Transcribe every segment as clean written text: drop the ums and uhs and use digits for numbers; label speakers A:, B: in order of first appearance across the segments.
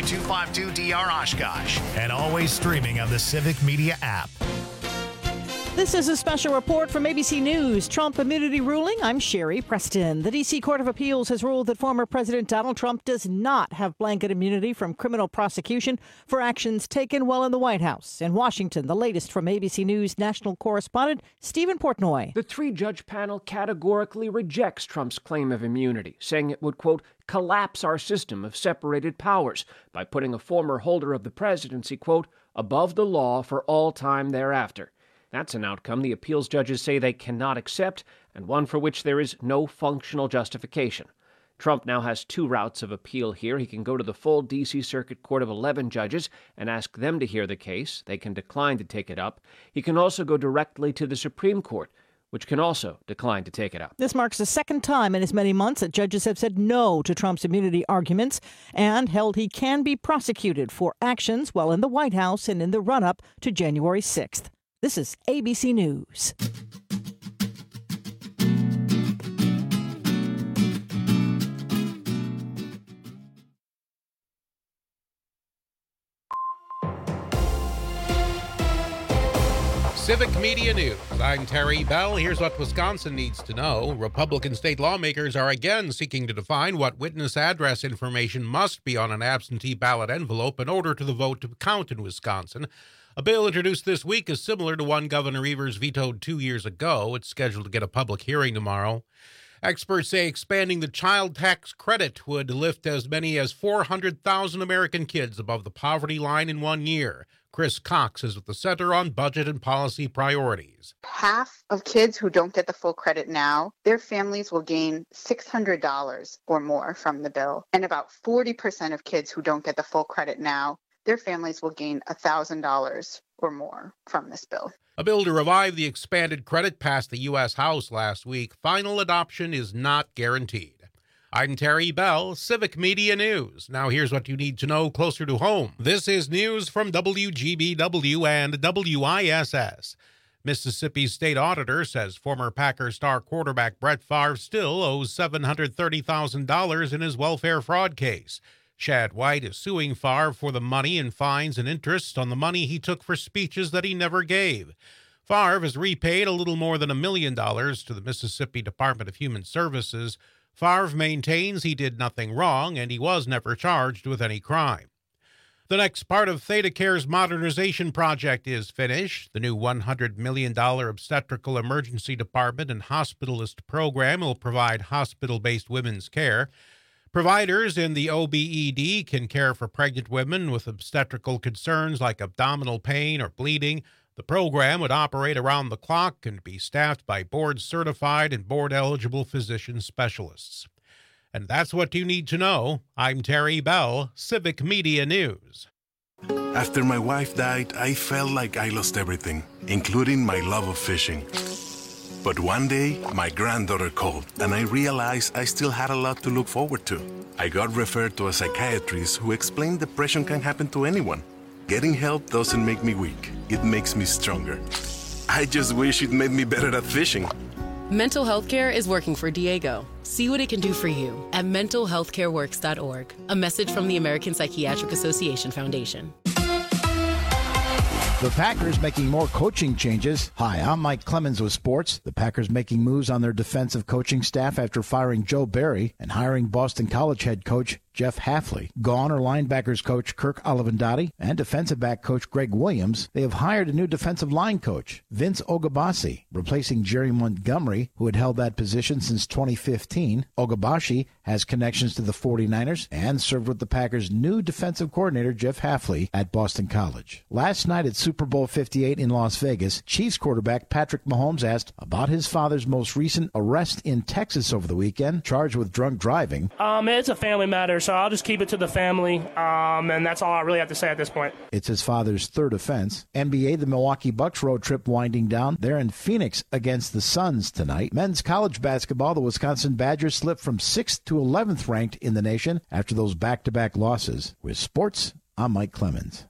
A: 732-252-DR Oshkosh. And always streaming on the Civic Media app.
B: This is a special report from ABC News. Trump immunity ruling. I'm Sherry Preston. The D.C. Court of Appeals has ruled that former President Donald Trump does not have blanket immunity from criminal prosecution for actions taken while in the White House. In Washington, the latest from ABC News national correspondent Stephen Portnoy.
C: The three-judge panel categorically rejects Trump's claim of immunity, saying it would, quote, collapse our system of separated powers by putting a former holder of the presidency, quote, above the law for all time thereafter. That's an outcome the appeals judges say they cannot accept, and one for which there is no functional justification. Trump now has two routes of appeal here. He can go to the full D.C. Circuit Court of 11 judges and ask them to hear the case. They can decline to take it up. He can also go directly to the Supreme Court, which can also decline to take it up.
B: This marks the second time in as many months that judges have said no to Trump's immunity arguments and held he can be prosecuted for actions while in the White House and in the run-up to January 6th. This is ABC News.
D: Civic Media News. I'm Terry Bell. Here's what Wisconsin needs to know. Republican state lawmakers are again seeking to define what witness address information must be on an absentee ballot envelope in order to the vote to count in Wisconsin. A bill introduced this week is similar to one Governor Evers vetoed 2 years ago. It's scheduled to get a public hearing tomorrow. Experts say expanding the child tax credit would lift as many as 400,000 American kids above the poverty line in 1 year. Chris Cox is at the Center on Budget and Policy Priorities.
E: Half of kids who don't get the full credit now, their families will gain $600 or more from the bill. And about 40% of kids who don't get the full credit now, their families will gain $1,000 or more from this bill.
D: A bill to revive the expanded credit passed the U.S. House last week. Final adoption is not guaranteed. I'm Terry Bell, Civic Media News. Now here's what you need to know closer to home. This is news from WGBW and WISS. Mississippi's state auditor says former Packers star quarterback Brett Favre still owes $730,000 in his welfare fraud case. Shad White is suing Favre for the money and fines and interest on the money he took for speeches that he never gave. Favre has repaid a little more than $1 million to the Mississippi Department of Human Services. Favre maintains he did nothing wrong and he was never charged with any crime. The next part of ThedaCare's modernization project is finished. The new $100 million obstetrical emergency department and hospitalist program will provide hospital-based women's care. Providers in the OBED can care for pregnant women with obstetrical concerns like abdominal pain or bleeding. The program would operate around the clock and be staffed by board-certified and board-eligible physician specialists. And that's what you need to know. I'm Terry Bell, Civic Media News.
F: After my wife died, I felt like I lost everything, including my love of fishing. But one day, my granddaughter called, and I realized I still had a lot to look forward to. I got referred to a psychiatrist who explained depression can happen to anyone. Getting help doesn't make me weak. It makes me stronger. I just wish it made me better at fishing.
G: Mental health care is working for Diego. See what it can do for you at mentalhealthcareworks.org. A message from the American Psychiatric Association Foundation.
H: The Packers making more coaching changes. Hi, I'm Mike Clemens with sports. The Packers making moves on their defensive coaching staff after firing Joe Barry and hiring Boston College head coach Jeff Hafley. Gone are linebackers coach Kirk Olivendotti and defensive back coach Greg Williams. They have hired a new defensive line coach, Vince Ogabasi, replacing Jerry Montgomery, who had held that position since 2015. Ogabashi has connections to the 49ers and served with the Packers' new defensive coordinator, Jeff Hafley, at Boston College. Last night at Super Bowl 58 in Las Vegas, Chiefs quarterback Patrick Mahomes asked about his father's most recent arrest in Texas over the weekend, charged with drunk driving.
I: It's a family matter, so I'll just keep it to the family, and that's all I really have to say at this point.
H: It's his father's third offense. NBA, the Milwaukee Bucks road trip winding down. They're in Phoenix against the Suns tonight. Men's college basketball, the Wisconsin Badgers slipped from 6th to 11th ranked in the nation after those back-to-back losses. With sports, I'm Mike Clemens.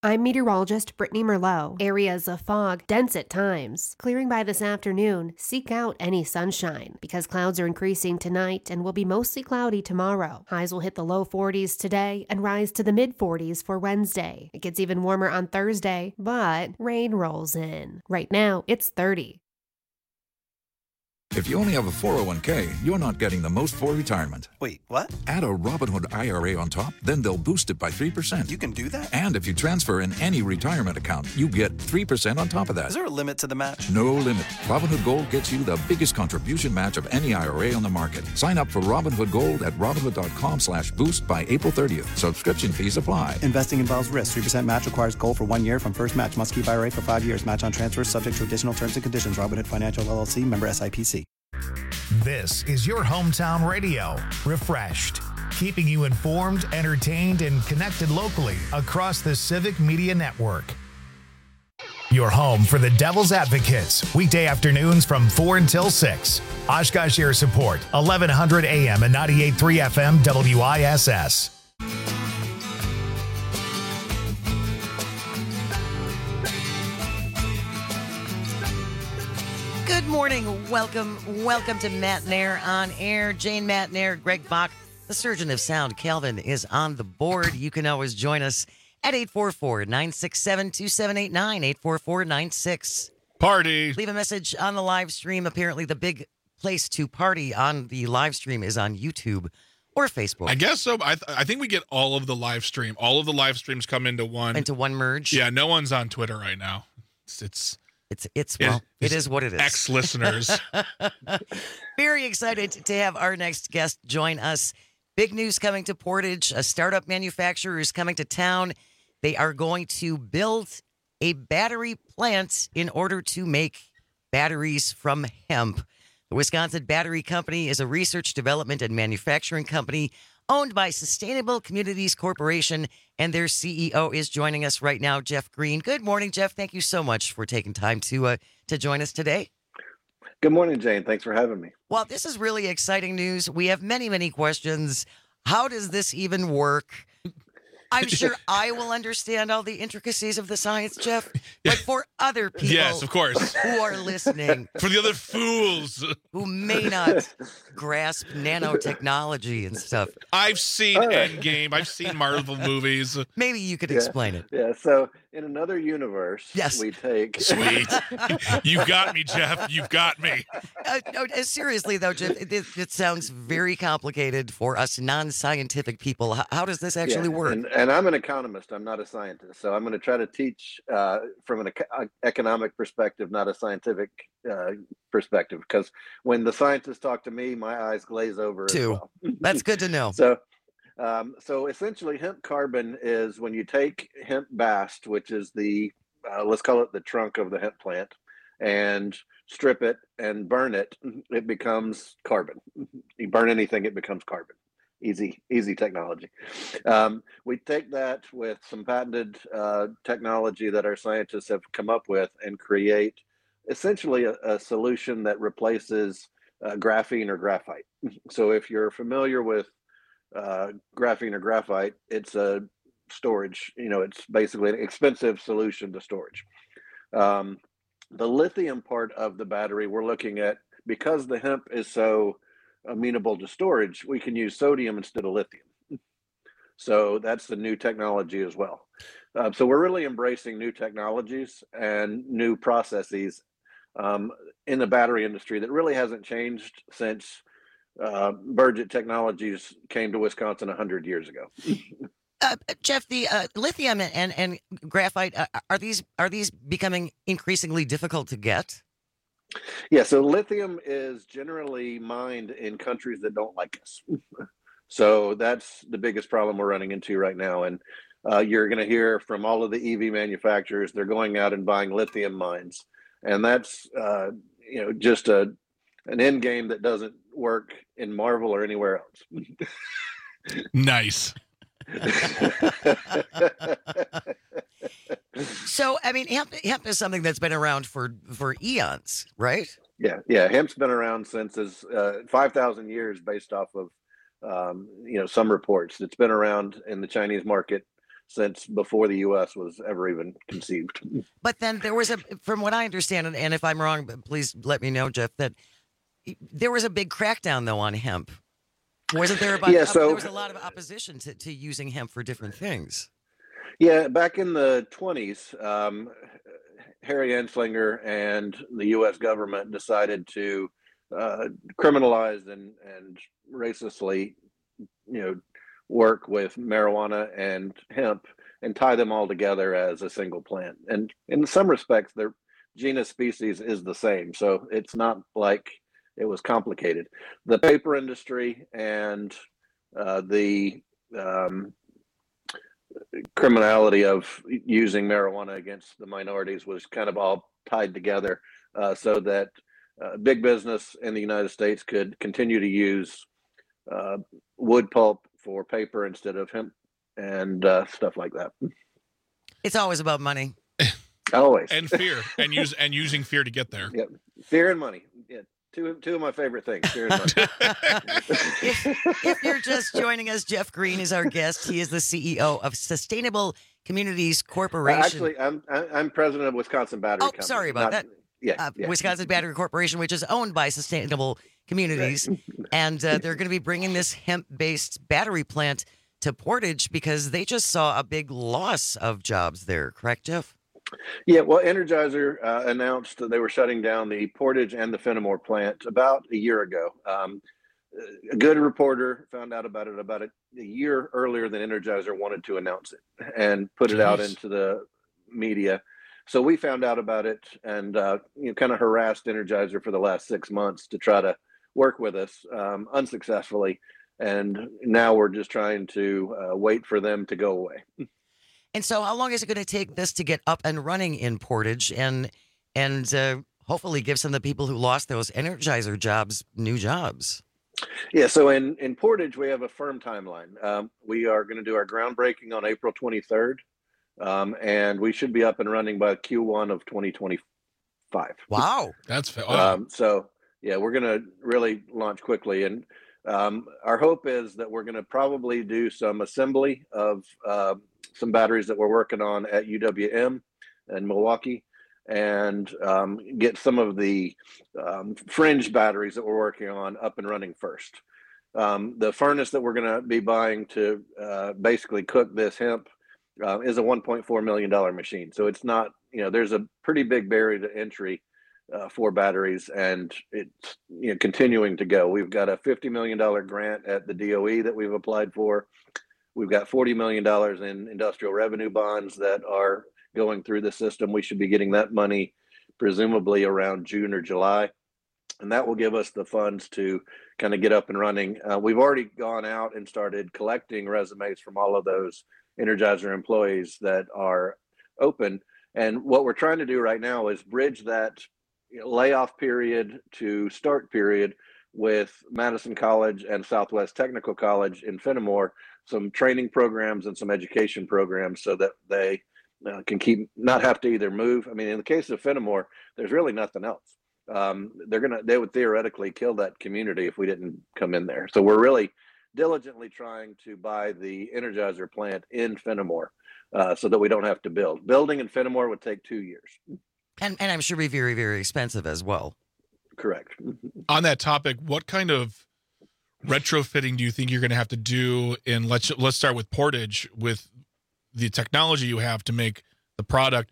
J: I'm meteorologist Brittany Merlot. Areas of fog, dense at times. Clearing by this afternoon, seek out any sunshine because clouds are increasing tonight and will be mostly cloudy tomorrow. Highs will hit the low 40s today and rise to the mid 40s for Wednesday. It gets even warmer on Thursday, but rain rolls in. Right now, it's 30.
K: If you only have a 401k, you're not getting the most for retirement.
L: Wait, what?
K: Add a Robinhood IRA on top, then they'll boost it by 3%.
L: You can do that?
K: And if you transfer in any retirement account, you get 3% on top of that.
L: Is there a limit to the match?
K: No limit. Robinhood Gold gets you the biggest contribution match of any IRA on the market. Sign up for Robinhood Gold at Robinhood.com/boost by April 30th. Subscription fees apply.
L: Investing involves risk. 3% match requires gold for 1 year from first match. Must keep IRA for 5 years. Match on transfers subject to additional terms and conditions. Robinhood Financial LLC, member SIPC.
A: This is your hometown radio, Refreshed, keeping you informed, entertained, and connected locally across the Civic Media Network. Your home for the Devil's Advocates, weekday afternoons from 4 until 6. Oshkosh Air Support, 1100 AM and 98.3 FM WISS.
M: Good morning. Welcome to Matt Nair on air. Jane Matt Nair, Greg Bach, the surgeon of sound, Calvin, is on the board. You can always join us at 844-967-2789, 844-96.
N: Party.
M: Leave a message on the live stream. Apparently, the big place to party on the live stream is on YouTube or Facebook.
N: I guess so. I think we get all of the live stream. All of the live streams come into one merge. Yeah, no one's on Twitter right now. It
M: is what it is.
N: Ex-listeners.
M: Very excited to have our next guest join us. Big news coming to Portage. A startup manufacturer is coming to town. They are going to build a battery plant in order to make batteries from hemp. The Wisconsin Battery Company is a research, development, and manufacturing company owned by Sustainable Communities Corporation, and their CEO is joining us right now, Jeff Green. Good morning, Jeff. Thank you so much for taking time to join us today.
O: Good morning, Jane. Thanks for having me.
M: Well, this is really exciting news. We have many, many questions. How does this even work? I'm sure I will understand all the intricacies of the science, Jeff, but for other people,
N: yes, of course,
M: who are listening,
N: for the other fools
M: who may not grasp nanotechnology and stuff.
N: I've seen Endgame. I've seen Marvel movies.
M: Maybe you could explain it.
O: Yeah. So in another universe, we take
N: sweet. You got me, Jeff. You've got me.
M: No, seriously though, Jeff, it sounds very complicated for us non-scientific people. How does this actually work?
O: And I'm an economist. I'm not a scientist. So I'm going to try to teach from an economic perspective, not a scientific perspective. Because when the scientists talk to me, my eyes glaze over.
M: Too.
O: As well.
M: That's good to know.
O: So essentially, hemp carbon is when you take hemp bast, which is the, let's call it the trunk of the hemp plant, and strip it and burn it, it becomes carbon. You burn anything, it becomes carbon. Easy technology. We take that with some patented technology that our scientists have come up with and create essentially a solution that replaces graphene or graphite. So if you're familiar with graphene or graphite, it's a storage, it's basically an expensive solution to storage. The lithium part of the battery we're looking at, because the hemp is so amenable to storage, we can use sodium instead of lithium. So that's the new technology as well. So we're really embracing new technologies and new processes in the battery industry that really hasn't changed since Burgett Technologies came to Wisconsin 100 years ago.
M: Jeff, the lithium and graphite, are these becoming increasingly difficult to get?
O: Yeah, so lithium is generally mined in countries that don't like us. So that's the biggest problem we're running into right now. And you're going to hear from all of the EV manufacturers, they're going out and buying lithium mines. And that's, just an end game that doesn't work in Marvel or anywhere else.
N: Nice.
M: So, I mean, hemp is something that's been around for eons, right?
O: Yeah. Hemp's been around since 5,000 years based off of, some reports. It's been around in the Chinese market since before the U.S. was ever even conceived.
M: But then there was from what I understand, and if I'm wrong, please let me know, Jeff, that there was a big crackdown, though, on hemp. Wasn't there there was a lot of opposition to using hemp for different things.
O: Yeah, back in the 20s, Harry Anslinger and the U.S. government decided to criminalize and racistly, work with marijuana and hemp and tie them all together as a single plant. And in some respects, their genus species is the same. So it's not like it was complicated. The paper industry and the criminality of using marijuana against the minorities was kind of all tied together so that big business in the United States could continue to use wood pulp for paper instead of hemp and stuff like that.
M: It's always about money.
O: Always.
N: And fear, and using fear to get there.
O: Yep. Fear and money. Yeah. Two of my favorite things, fear and money.
M: If you're just joining us, Jeff Green is our guest. He is the CEO of Sustainable Communities Corporation.
O: Actually, I'm president of Wisconsin Battery Company.
M: Sorry about that.
O: Yeah,
M: Wisconsin Battery Corporation, which is owned by Sustainable Communities. Right. And they're going to be bringing this hemp-based battery plant to Portage because they just saw a big loss of jobs there. Correct, Jeff?
O: Yeah, well, Energizer announced that they were shutting down the Portage and the Fenimore plant about a year ago. A good reporter found out about it a year earlier than Energizer wanted to announce it and put it out into the media. So we found out about it and kind of harassed Energizer for the last 6 months to try to work with us unsuccessfully. And now we're just trying to wait for them to go away.
M: And so how long is it going to take this to get up and running in Portage and hopefully give some of the people who lost those Energizer jobs new jobs?
O: Yeah, so in Portage, we have a firm timeline. We are going to do our groundbreaking on April 23rd, and we should be up and running by Q1 of 2025.
M: Wow.
N: That's wow.
O: So, yeah, we're going to really launch quickly. And our hope is that we're going to probably do some assembly of some batteries that we're working on at UWM in Milwaukee and get some of the fringe batteries that we're working on up and running first. The furnace that we're going to be buying to basically cook this hemp is a $1.4 million machine. So it's not, there's a pretty big barrier to entry for batteries, and it's continuing to go. We've got a $50 million grant at the DOE that we've applied for. We've got $40 million in industrial revenue bonds that are going through the system. We should be getting that money presumably around June or July. And that will give us the funds to kind of get up and running. We've already gone out and started collecting resumes from all of those Energizer employees that are open. And what we're trying to do right now is bridge that layoff period to start period with Madison College and Southwest Technical College in Fenimore, some training programs and some education programs so that they can not have to either move. I mean, in the case of Fenimore, there's really nothing else. They would theoretically kill that community if we didn't come in there. So we're really diligently trying to buy the Energizer plant in Fenimore so that we don't have to build. Building in Fenimore would take 2 years.
M: And I'm sure be very, very expensive as well.
O: Correct.
N: On that topic, what kind of retrofitting do you think you're going to have to do in, let's start with Portage, with the technology you have to make the product?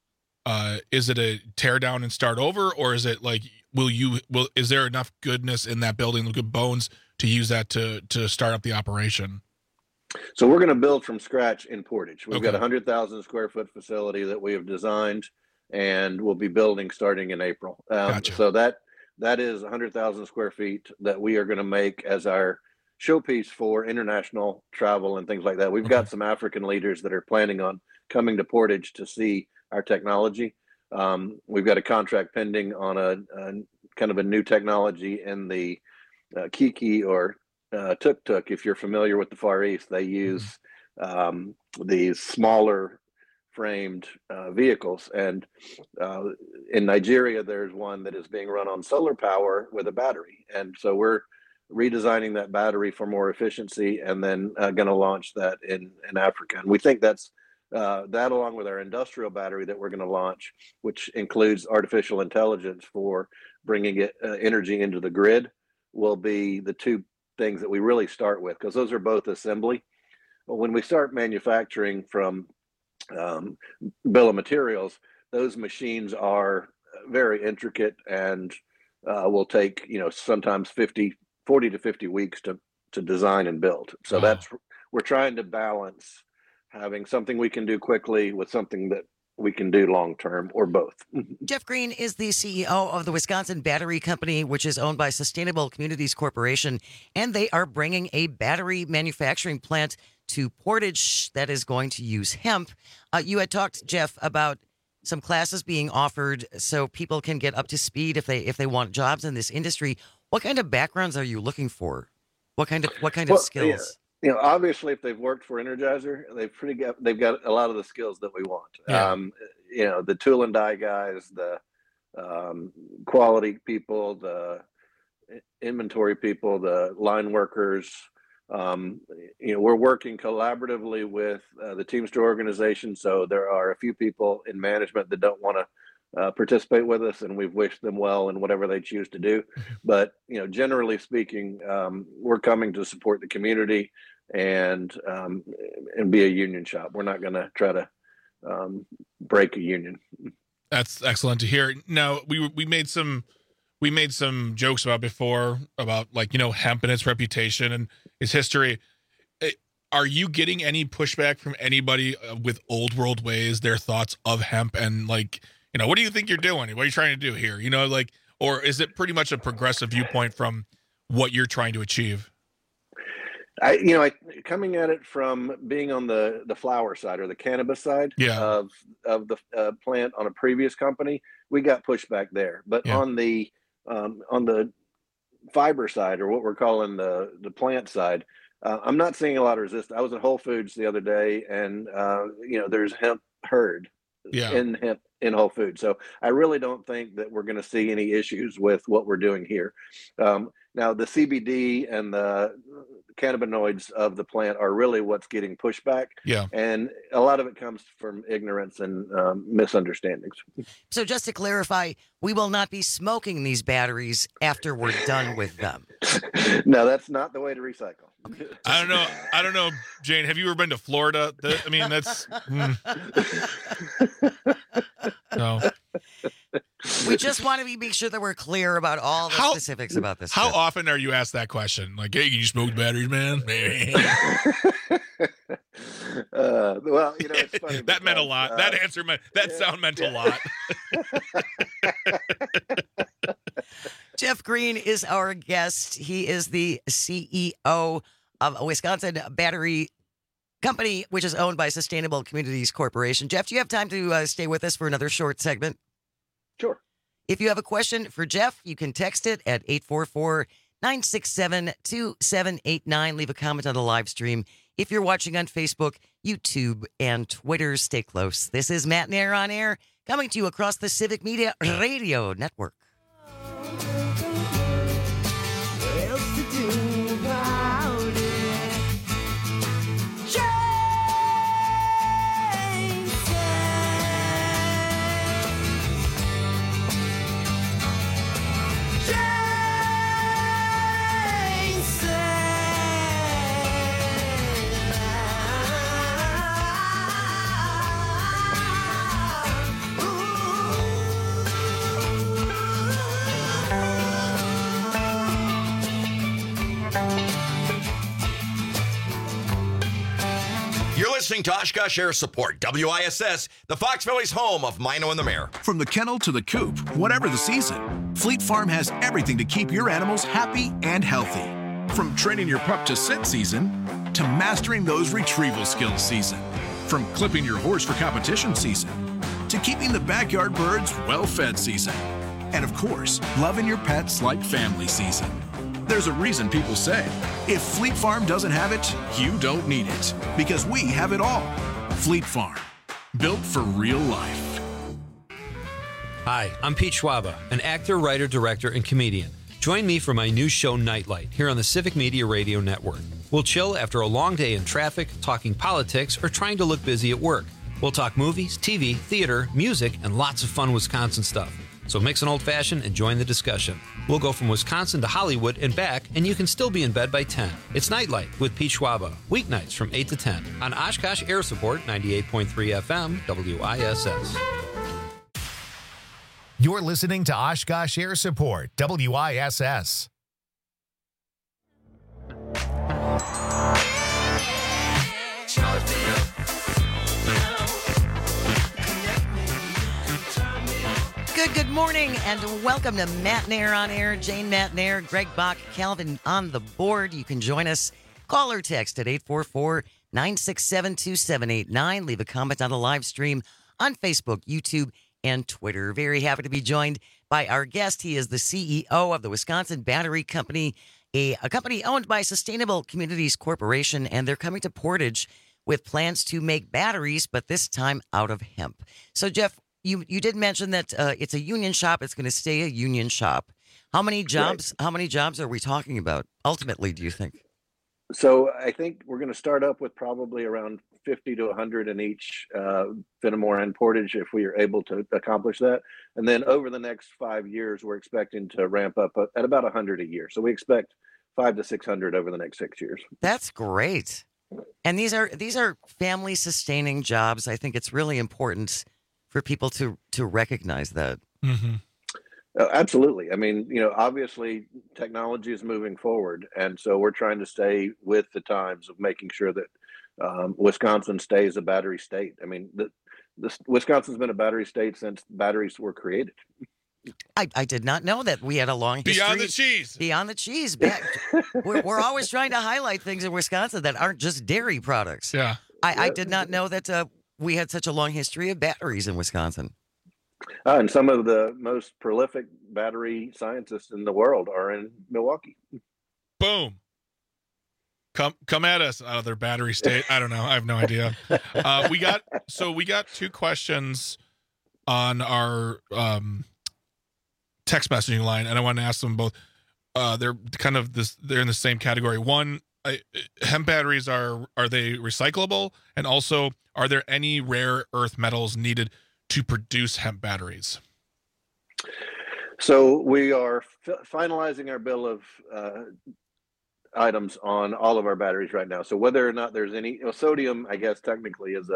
N: Is it a tear down and start over, or is it like, is there enough goodness in that building, good bones to use that to start up the operation?
O: So we're going to build from scratch in Portage. We've got a 100,000 square foot facility that we have designed and we'll be building starting in April.
N: Gotcha.
O: So that is 100,000 square feet that we are going to make as our showpiece for international travel and things like that. We've got some African leaders that are planning on coming to Portage to see our technology. We've got a contract pending on a kind of a new technology in the Kiki or tuk-tuk. If you're familiar with the Far East, they use these smaller framed vehicles. And in Nigeria, there's one that is being run on solar power with a battery. And so we're redesigning that battery for more efficiency, and then going to launch that in Africa. And we think that's that, along with our industrial battery that we're going to launch, which includes artificial intelligence for bringing energy into the grid, will be the two things that we really start with, because those are both assembly. But when we start manufacturing from bill of materials, those machines are very intricate and will take, sometimes 40 to 50 weeks to design and build. So we're trying to balance having something we can do quickly with something that we can do long term, or both.
M: Jeff Green is the CEO of the Wisconsin Battery Company, which is owned by Sustainable Communities Corporation, and they are bringing a battery manufacturing plant to Portage that is going to use hemp. You had talked, Jeff, about some classes being offered so people can get up to speed if they want jobs in this industry. What kind of backgrounds are you looking for? What kind of skills?
O: Yeah. Obviously, if they've worked for Energizer, they've got a lot of the skills that we want. Yeah. The tool and die guys, the quality people, the inventory people, the line workers. We're working collaboratively with the Teamster organization. So there are a few people in management that don't want to participate with us, and we've wished them well in whatever they choose to do. But generally speaking, we're coming to support the community and be a union shop. We're not going to try to break a union.
N: That's excellent to hear. Now, we made some jokes about before about hemp and its reputation and its history. Are you getting any pushback from anybody with old world ways, their thoughts of hemp, and what do you think you're doing? What are you trying to do here? Or is it pretty much a progressive viewpoint from what you're trying to achieve?
O: Coming at it from being on the flower side or the cannabis side of the plant on a previous company, we got pushback there. But on the fiber side, or what we're calling the plant side, I'm not seeing a lot of resistance. I was at Whole Foods the other day, and there's hemp herd in Whole Foods. So I really don't think that we're going to see any issues with what we're doing here. Now, the CBD and the cannabinoids of the plant are really what's getting pushback. Yeah. And a lot of it comes from ignorance and misunderstandings.
M: So just to clarify, we will not be smoking these batteries after we're done with them.
O: No, that's not the way to recycle.
N: I don't know, Jane, have you ever been to Florida? That's no.
M: We just want to make sure that we're clear about all the specifics about this.
N: How often are you asked that question? Like, hey, can you smoke batteries, man?
O: Well, it's funny.
N: That meant a lot. That answer meant, sound meant a lot.
M: Jeff Green is our guest. He is the CEO of a Wisconsin Battery Company, which is owned by Sustainable Communities Corporation. Jeff, do you have time to stay with us for another short segment?
O: Sure.
M: If you have a question for Jeff, you can text it at 844-967-2789. Leave a comment on the live stream. If you're watching on Facebook, YouTube, and Twitter, stay close. This is Matt and Air on Air, coming to you across the Civic Media Radio Network.
P: Listening to Oshkosh Air Support, WISS, the Fox Valley's home of Mino and the Mare.
Q: From the kennel to the coop, whatever the season, Fleet Farm has everything to keep your animals happy and healthy. From training your pup to sit season, to mastering those retrieval skills season. From clipping your horse for competition season, to keeping the backyard birds well-fed season. And of course, loving your pets like family season. There's a reason people say, if Fleet Farm doesn't have it, you don't need it. Because we have it all. Fleet Farm, built for real life.
R: Hi, I'm Pete Schwaba, an actor, writer, director, and comedian. Join me for my new show, Nightlight, here on the Civic Media Radio Network. We'll chill after a long day in traffic, talking politics, or trying to look busy at work. We'll talk movies, TV, theater, music, and lots of fun Wisconsin stuff. So mix an old-fashioned and join the discussion. We'll go from Wisconsin to Hollywood and back, and you can still be in bed by 10. It's Nightlight with Pete Schwaba, weeknights from 8 to 10 on Oshkosh Air Support 98.3 FM WISS.
A: You're listening to Oshkosh Air Support, WISS.
M: Good morning, and welcome to Matt Nair on Air. Jane Matt Nair, Greg Bach, Calvin on the board. You can join us. Call or text at 844-967-2789. Leave a comment on the live stream on Facebook, YouTube, and Twitter. Very happy to be joined by our guest. He is the CEO of the Wisconsin Battery Company, a company owned by Sustainable Communities Corporation, and they're coming to Portage with plans to make batteries, but this time out of hemp. So, Jeff, you did mention that it's a union shop. It's going to stay a union shop. How many jobs? Right. How many jobs are we talking about ultimately, do you think?
O: So I think we're going to start up with probably around 50 to 100 in each Fenimore and Portage if we are able to accomplish that. And then over the next 5 years, we're expecting to ramp up at about 100 a year. So we expect 500 to 600 over the next 6 years.
M: That's great. And these are family sustaining jobs. I think it's really important for people to recognize that.
N: Mm-hmm.
O: Absolutely. I mean, obviously technology is moving forward. And so we're trying to stay with the times of making sure that Wisconsin stays a battery state. I mean, Wisconsin's been a battery state since batteries were created.
M: I did not know that we had a long history.
N: Beyond the cheese.
M: Beyond the cheese. We're always trying to highlight things in Wisconsin that aren't just dairy products.
N: Yeah.
M: I did not know that we had such a long history of batteries in Wisconsin.
O: And some of the most prolific battery scientists in the world are in Milwaukee.
N: Boom. Come at us, other battery state. I don't know. I have no idea. We got two questions on our text messaging line, and I want to ask them both. They're kind of they're in the same category. One, hemp batteries are they recyclable? And also, are there any rare earth metals needed to produce hemp batteries?
O: So we are finalizing our bill of items on all of our batteries right now. So whether or not there's any sodium, I guess technically is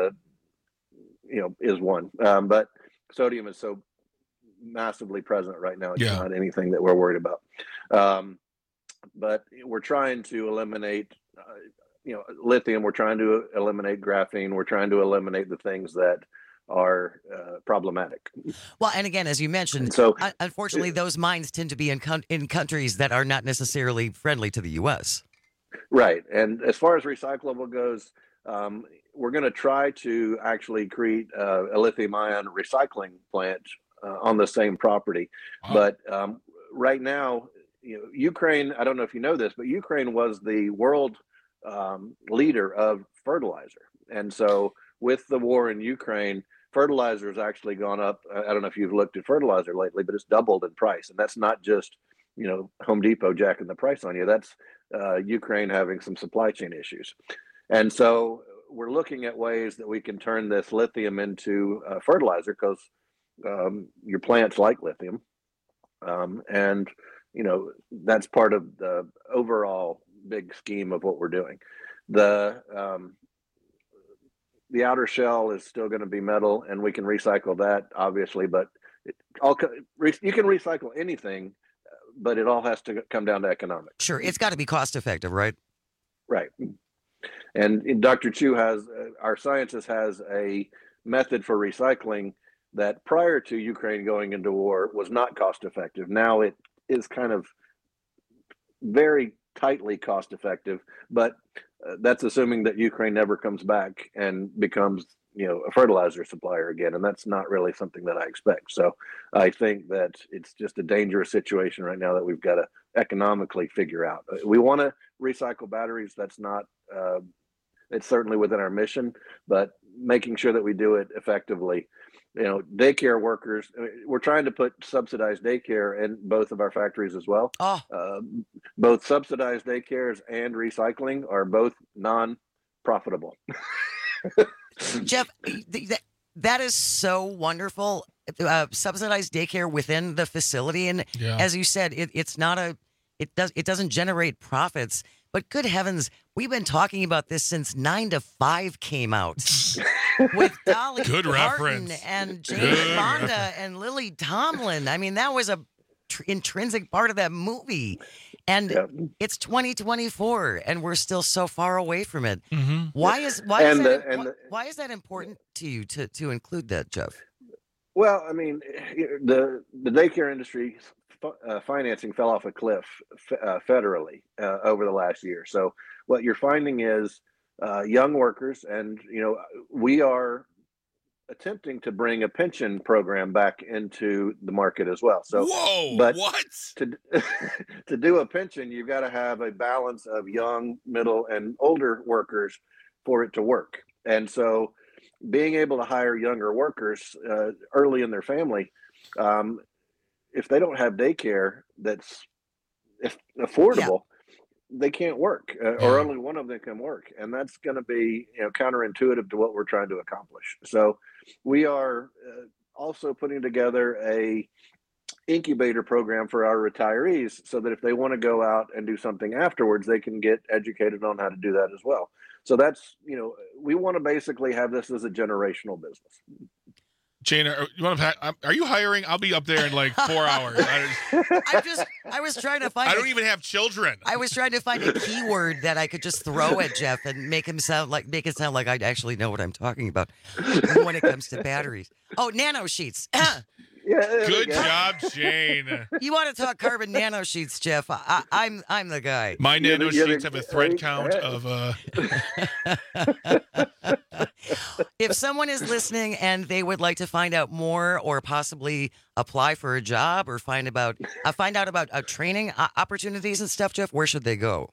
O: one, but sodium is so massively present right now. It's not anything that we're worried about. But we're trying to eliminate, lithium. We're trying to eliminate graphene. We're trying to eliminate the things that are problematic.
M: Well, and again, as you mentioned, unfortunately, those mines tend to be in countries that are not necessarily friendly to the U.S.
O: Right. And as far as recyclable goes, we're going to try to actually create a lithium-ion recycling plant on the same property. Wow. But right now, Ukraine, I don't know if you know this, but Ukraine was the world leader of fertilizer. And so with the war in Ukraine, fertilizer has actually gone up. I don't know if you've looked at fertilizer lately, but it's doubled in price. And that's not just, Home Depot jacking the price on you. That's Ukraine having some supply chain issues. And so we're looking at ways that we can turn this lithium into fertilizer because your plants like lithium. And, that's part of the overall big scheme of what we're doing. The outer shell is still going to be metal, and we can recycle that, obviously. But you can recycle anything, but it all has to come down to economics.
M: Sure, it's got to be cost effective, right?
O: Right. And Dr. Chu our scientist has a method for recycling that prior to Ukraine going into war was not cost effective. Now it is kind of very tightly cost effective, but that's assuming that Ukraine never comes back and becomes, a fertilizer supplier again. And that's not really something that I expect. So I think that it's just a dangerous situation right now that we've got to economically figure out. We want to recycle batteries. That's not, it's certainly within our mission, but making sure that we do it effectively daycare workers. We're trying to put subsidized daycare in both of our factories as well. Both subsidized daycares and recycling are both non-profitable.
M: Jeff, that is so wonderful. Subsidized daycare within the facility, and as you said, it doesn't generate profits. But good heavens, we've been talking about this since 9 to 5 came out with Dolly Parton and Jane Fonda and Lily Tomlin. I mean, that was a intrinsic part of that movie. And it's 2024, and we're still so far away from it. Mm-hmm. Why is that important to you to include that, Jeff?
O: Well, I mean, the daycare industry financing fell off a cliff federally over the last year. So what you're finding is young workers, and we are attempting to bring a pension program back into the market as well. So, what? To do a pension, you've got to have a balance of young, middle, and older workers for it to work. And so, being able to hire younger workers early in their family, if they don't have daycare that's affordable, they can't work, or only one of them can work, and that's going to be counterintuitive to what we're trying to accomplish. So we are also putting together a incubator program for our retirees, so that if they want to go out and do something afterwards, they can get educated on how to do that as well. So that's we want to basically have this as a generational business.
N: Jane, are you hiring? I'll be up there in like 4 hours.
M: I was trying to find.
N: I don't even have children.
M: I was trying to find a keyword that I could just throw at Jeff and make it sound like I actually know what I'm talking about when it comes to batteries. Oh, nano sheets.
N: Good job, Jane.
M: You want to talk carbon nano sheets, Jeff? I'm the guy.
N: My nano sheets have a thread count of.
M: If someone is listening and they would like to find out more, or possibly apply for a job, or find out about training opportunities and stuff, Jeff, where should they go?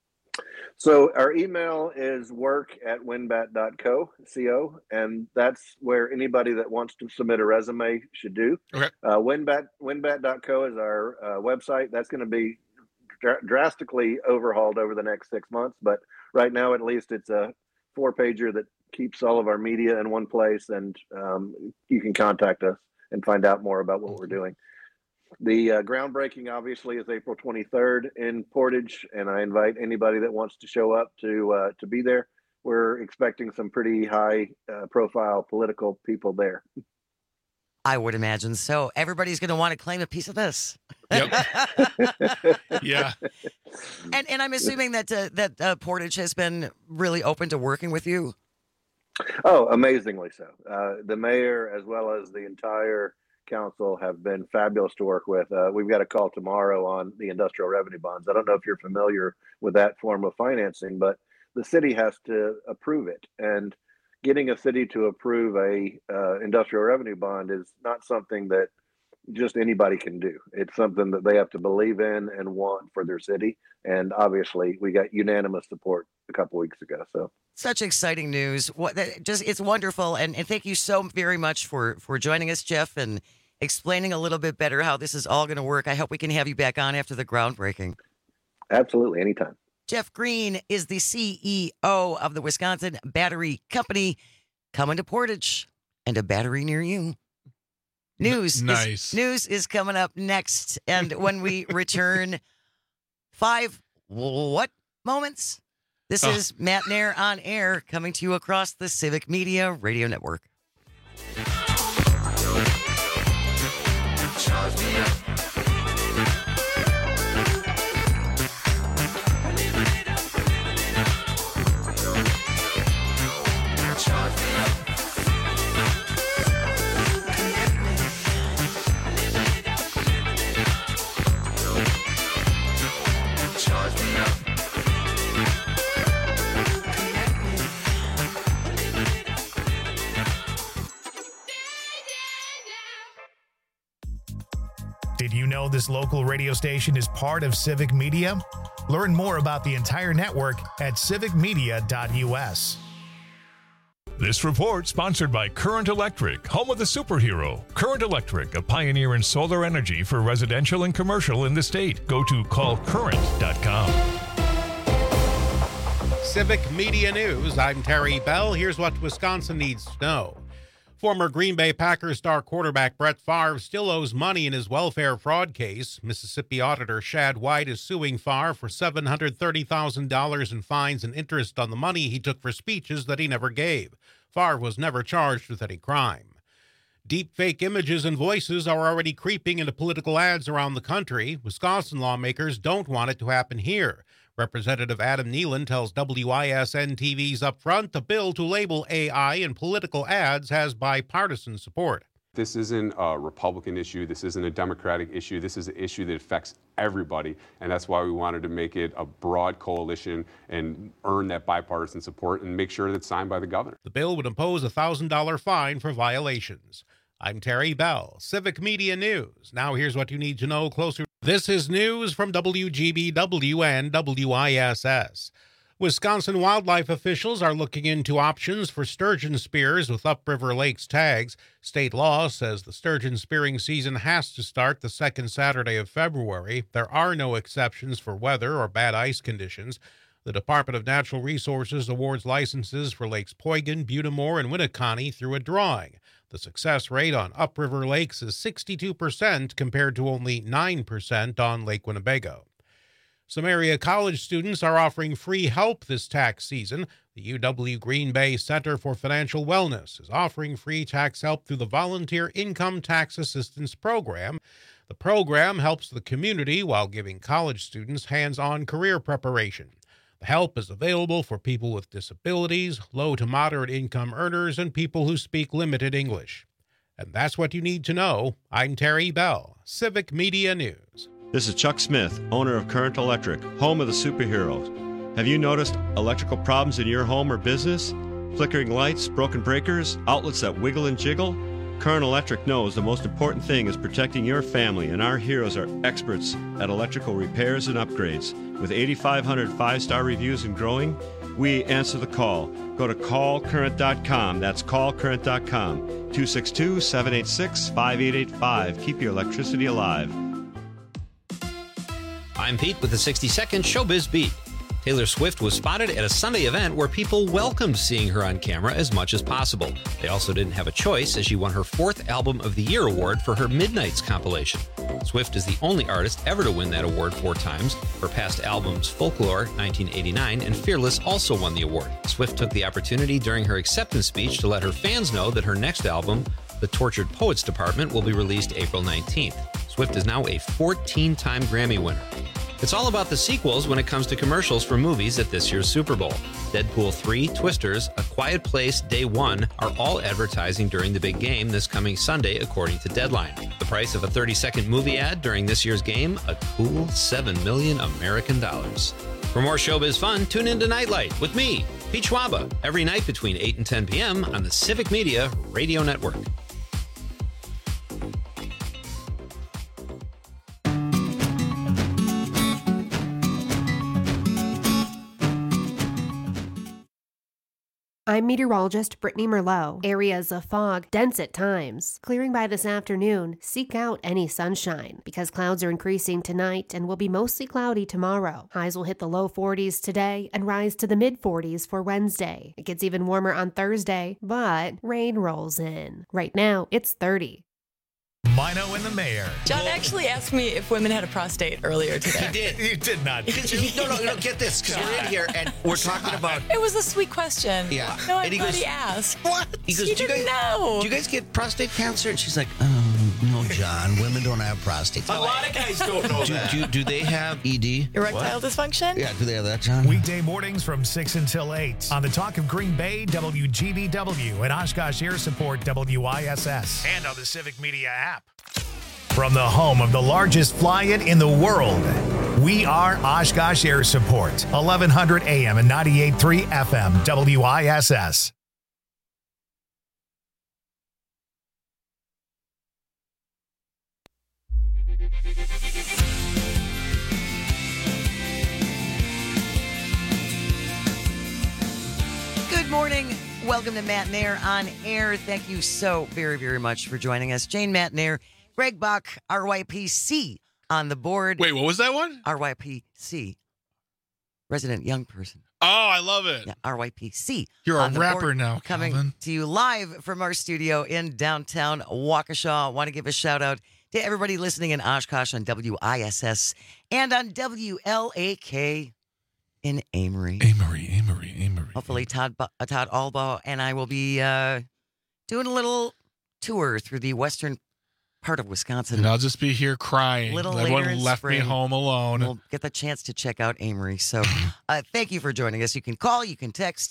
O: So our email is work@winbat.co, and that's where anybody that wants to submit a resume should do.
N: Okay.
O: Winbat.co is our website. That's going to be drastically overhauled over the next 6 months, but right now at least it's a 4-pager that keeps all of our media in one place, and you can contact us and find out more about what we're doing. The groundbreaking obviously is April 23rd in Portage, and I invite anybody that wants to show up to be there. We're expecting some pretty high profile political people there.
M: I would imagine so. Everybody's going to want to claim a piece of this.
N: Yep. Yeah.
M: And I'm assuming that Portage has been really open to working with you.
O: Oh, amazingly so. The mayor, as well as the entire council, have been fabulous to work with. We've got a call tomorrow on the industrial revenue bonds. I don't know if you're familiar with that form of financing, but the city has to approve it. And getting a city to approve a industrial revenue bond is not something that just anybody can do. It's something that they have to believe in and want for their city. And obviously, we got unanimous support a couple weeks ago. So
M: such exciting news! It's wonderful, and thank you so very much for joining us, Jeff, and explaining a little bit better how this is all going to work. I hope we can have you back on after the groundbreaking.
O: Absolutely, anytime.
M: Jeff Green is the CEO of the Wisconsin Battery Company, coming to Portage and a battery near you. News is coming up next, and when we return, 5 what moments? This is Matt Nair on Air, coming to you across the Civic Media Radio Network.
A: Did you know this local radio station is part of Civic Media? Learn more about the entire network at civicmedia.us.
S: This report sponsored by Current Electric, home of the superhero. Current Electric, a pioneer in solar energy for residential and commercial in the state. Go to callcurrent.com.
D: Civic Media News. I'm Terry Bell. Here's what Wisconsin needs to know. Former Green Bay Packers star quarterback Brett Favre still owes money in his welfare fraud case. Mississippi Auditor Shad White is suing Favre for $730,000 in fines and interest on the money he took for speeches that he never gave. Favre was never charged with any crime. Deep fake images and voices are already creeping into political ads around the country. Wisconsin lawmakers don't want it to happen here. Representative Adam Nealon tells WISN-TV's Upfront the bill to label AI in political ads has bipartisan support.
T: This isn't a Republican issue. This isn't a Democratic issue. This is an issue that affects everybody, and that's why we wanted to make it a broad coalition and earn that bipartisan support and make sure that it's signed by the governor.
D: The bill would impose a $1,000 fine for violations. I'm Terry Bell, Civic Media News. Now here's what you need to know closer. This is news from WGBW and WISS. Wisconsin wildlife officials are looking into options for sturgeon spears with upriver lakes tags. State law says the sturgeon spearing season has to start the second Saturday of February. There are no exceptions for weather or bad ice conditions. The Department of Natural Resources awards licenses for Lakes Poygan, Butamore, and Winneconne through a drawing. The success rate on upriver lakes is 62% compared to only 9% on Lake Winnebago. Some area college students are offering free help this tax season. The UW Green Bay Center for Financial Wellness is offering free tax help through the Volunteer Income Tax Assistance Program. The program helps the community while giving college students hands-on career preparation. The help is available for people with disabilities, low to moderate income earners, and people who speak limited English. And that's what you need to know. I'm Terry Bell, Civic Media News.
U: This is Chuck Smith, owner of Current Electric, home of the superheroes. Have you noticed electrical problems in your home or business? Flickering lights, broken breakers, outlets that wiggle and jiggle? Current Electric knows the most important thing is protecting your family, and our heroes are experts at electrical repairs and upgrades. With 8,500 five-star reviews and growing, we answer the call. Go to callcurrent.com. That's callcurrent.com. 262-786-5885. Keep your electricity alive.
R: I'm Pete with the 60-second Showbiz Beat. Taylor Swift was spotted at a Sunday event where people welcomed seeing her on camera as much as possible. They also didn't have a choice as she won her 4th Album of the Year award for her Midnights compilation. Swift is the only artist ever to win that award 4 times. Her past albums, Folklore, 1989, and Fearless also won the award. Swift took the opportunity during her acceptance speech to let her fans know that her next album, The Tortured Poets Department, will be released April 19th. Swift is now a 14-time Grammy winner. It's all about the sequels when it comes to commercials for movies at this year's Super Bowl. Deadpool 3, Twisters, A Quiet Place, Day One are all advertising during the big game this coming Sunday, according to Deadline. The price of a 30-second movie ad during this year's game, a cool $7 million American dollars. For more showbiz fun, tune in to Nightlight with me, Pete Schwaba, every night between 8 and 10 p.m. on the Civic Media Radio Network.
J: I'm meteorologist Brittany Merlot. Areas of fog, dense at times. Clearing by this afternoon, seek out any sunshine because clouds are increasing tonight and will be mostly cloudy tomorrow. Highs will hit the low 40s today and rise to the mid 40s for Wednesday. It gets even warmer on Thursday, but rain rolls in. Right now, it's 30.
A: Mino and the Mayor.
V: John actually asked me if women had a prostate earlier today.
W: He did.
A: You did not.
W: No, get this, because we're in here and we're talking about...
V: It was a sweet question.
W: Yeah.
V: No,
W: and
V: I'm glad he asked.
W: What? He goes,
V: do you
W: guys get prostate cancer? And she's like, oh, no, John, women don't have prostates.
V: A lot of guys don't know that.
W: Do they have ED?
V: Erectile dysfunction?
W: Yeah, do they have that, John?
A: Weekday mornings from 6 until 8 on the Talk of Green Bay, WGBW, and Oshkosh Air Support, WISS, and on the Civic Media app. From the home of the largest fly-in in the world, we are Oshkosh Air Support, 1100 AM and 98.3 FM, WISS.
M: Good morning. Welcome to Matt Nair on Air. Thank you so very, very much for joining us. Jane Matt Nair, Greg Bach, RYPC on the board.
N: Wait, what was that one?
M: RYPC, Resident Young Person.
N: Oh, I love it.
M: Yeah, RYPC.
N: You're a
M: on the
N: rapper
M: board,
N: now,
M: coming
N: Calvin.
M: to you live from our studio in downtown Waukesha. I want to give a shout out to everybody listening in Oshkosh on WISS and on WLAK in Amory.
N: Amory.
M: Hopefully Todd Albaugh and I will be doing a little tour through the western part of Wisconsin.
N: And I'll just be here crying.
M: Little
N: Everyone
M: later in
N: left
M: spring.
N: me home alone.
M: We'll get the chance to check out Amory. So thank you for joining us. You can call, you can text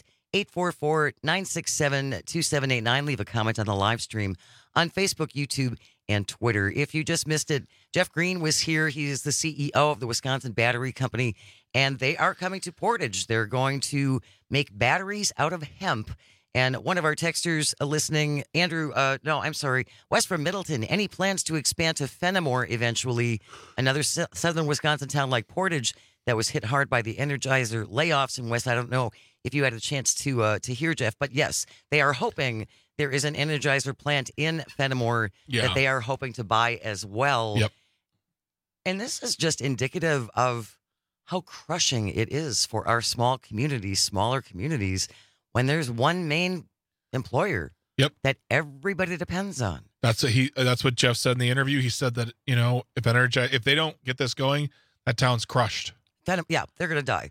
M: 844-967-2789. Leave a comment on the live stream on Facebook, YouTube, and Twitter. If you just missed it, Jeff Green was here. He is the CEO of the Wisconsin Battery Company, and they are coming to Portage. They're going to make batteries out of hemp. And one of our texters listening, Wes from Middleton, any plans to expand to Fenimore eventually, another southern Wisconsin town like Portage that was hit hard by the Energizer layoffs. And Wes, I don't know if you had a chance to hear, Jeff, but yes, they are hoping there is an Energizer plant in Fenimore that they are hoping to buy as well.
N: Yep.
M: And this is just indicative of how crushing it is for our smaller communities, when there's one main employer that everybody depends on. That's
N: what Jeff said in the interview. He said that, if they don't get this going, that town's crushed.
M: They're going to die.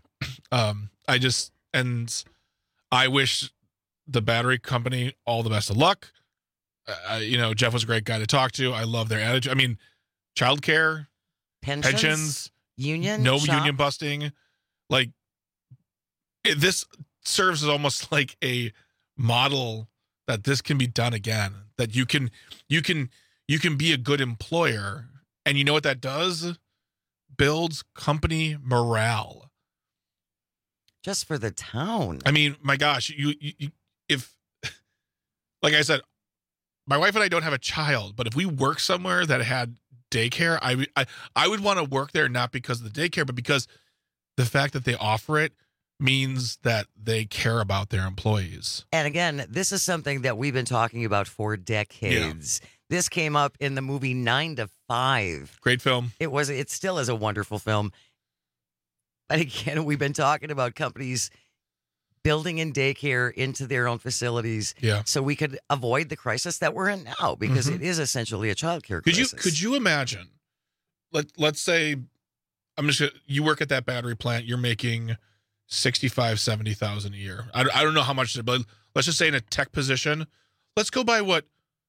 N: I wish the battery company all the best of luck. Jeff was a great guy to talk to. I love their attitude. I mean, childcare, pensions,
M: union
N: busting. Like, this serves as almost like a model that this can be done again. That you can be a good employer, and you know what that does? Builds company morale.
M: Just for the town.
N: I mean, my gosh, if like I said, my wife and I don't have a child, but if we work somewhere that had daycare, I would want to work there, not because of the daycare, but because the fact that they offer it means that they care about their employees.
M: And again, this is something that we've been talking about for decades. Yeah. This came up in the movie 9 to 5.
N: Great film.
M: It still is a wonderful film. But again, we've been talking about companies building in daycare into their own facilities, so we could avoid the crisis that we're in now, because it is essentially a childcare crisis.
N: Could you imagine? Let's say you work at that battery plant. You're making $65,000-$70,000 a year. I don't know how much, but let's just say in a tech position. Let's go by what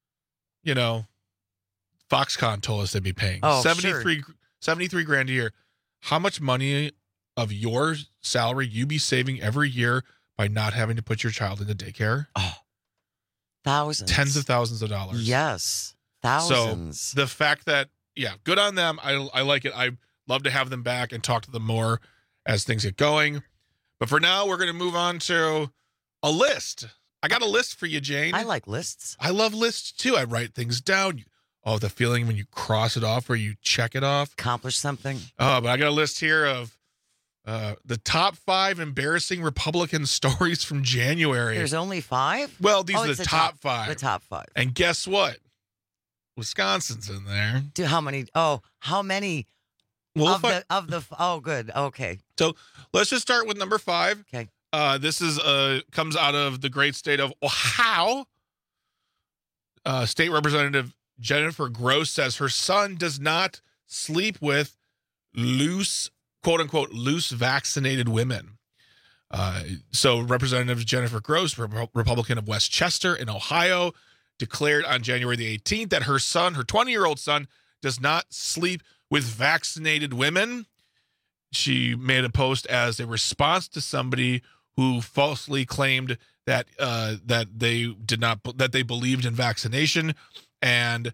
N: Foxconn told us they'd be paying. $73,000 a year. How much money of your salary you be saving every year by not having to put your child into daycare?
M: Thousands.
N: Tens of thousands of dollars.
M: Yes. Thousands.
N: So the fact that, good on them. I like it. I love to have them back and talk to them more as things get going. But for now, we're going to move on to a list. I got a list for you, Jane.
M: I like lists.
N: I love lists, too. I write things down. The feeling when you cross it off or you check it off.
M: Accomplish something.
N: But I got a list here of the top 5 embarrassing Republican stories from January.
M: There's only 5?
N: Well, these are the top 5.
M: The top 5.
N: And guess what? Wisconsin's in there.
M: How many?
N: Well,
M: good. Okay.
N: So let's just start with number 5.
M: Okay.
N: This is comes out of the great state of Ohio. State Representative Jennifer Gross says her son does not sleep with quote unquote loose vaccinated women. So Representative Jennifer Gross, Republican of Westchester in Ohio, declared on January the 18th that her 20-year-old son does not sleep with vaccinated women. She made a post as a response to somebody who falsely claimed that they believed in vaccination, and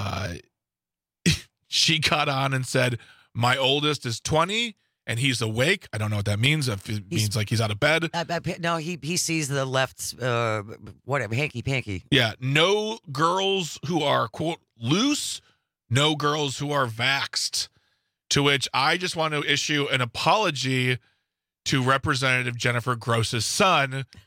N: she got on and said, "My oldest is 20 and he's awake." I don't know what that means. If it means like he's out of bed.
M: No, he sees the left's whatever hanky panky.
N: Yeah, no girls who are quote loose, no girls who are vaxxed. To which I just want to issue an apology to Representative Jennifer Gross's son,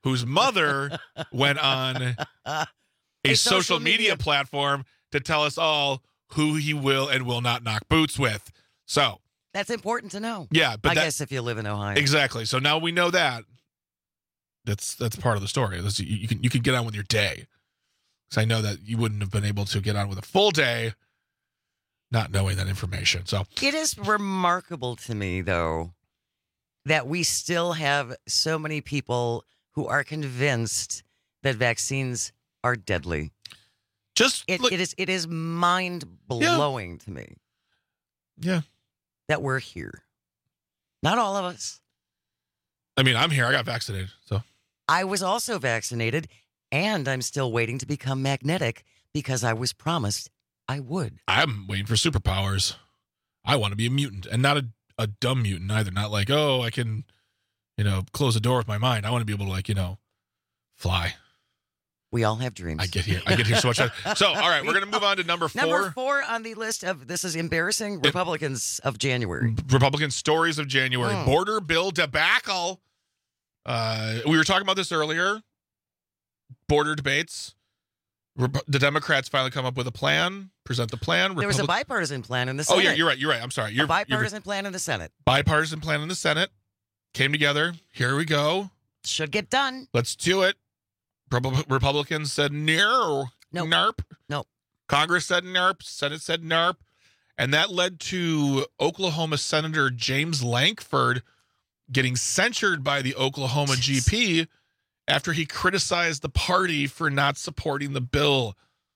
N: whose mother went on a social media platform to tell us all who he will and will not knock boots with. So
M: that's important to know.
N: Yeah, but
M: I guess if you live in Ohio.
N: Exactly. So now we know that. That's part of the story. You can get on with your day. Because I know that you wouldn't have been able to get on with a full day not knowing that information. So
M: it is remarkable to me, though, that we still have so many people who are convinced that vaccines are deadly. It is mind blowing to me.
N: Yeah.
M: That we're here. Not all of us.
N: I mean, I'm here. I got vaccinated. So
M: I was also vaccinated, and I'm still waiting to become magnetic because I was promised I would.
N: I'm waiting for superpowers. I want to be a mutant, and not a dumb mutant either. Not like, oh, I can, close the door with my mind. I want to be able to, fly.
M: We all have dreams.
N: I get here so much. So, all right, we're going to move on to number 4.
M: Number 4 on the list of, this is embarrassing, Republicans of January.
N: Republican stories of January. Border bill debacle. We were talking about this earlier. Border debates. The Democrats finally come up with a plan, present the plan.
M: There was a bipartisan plan in the Senate.
N: Oh, yeah, you're right. I'm sorry.
M: A bipartisan plan in the Senate.
N: Bipartisan plan in the Senate. Came together. Here we go.
M: Should get done.
N: Let's do it. Republicans said no.
M: Nope.
N: NARP.
M: Nope.
N: Congress said NARP. Senate said NARP. And that led to Oklahoma Senator James Lankford getting censured by the Oklahoma GP after he criticized the party for not supporting the bill.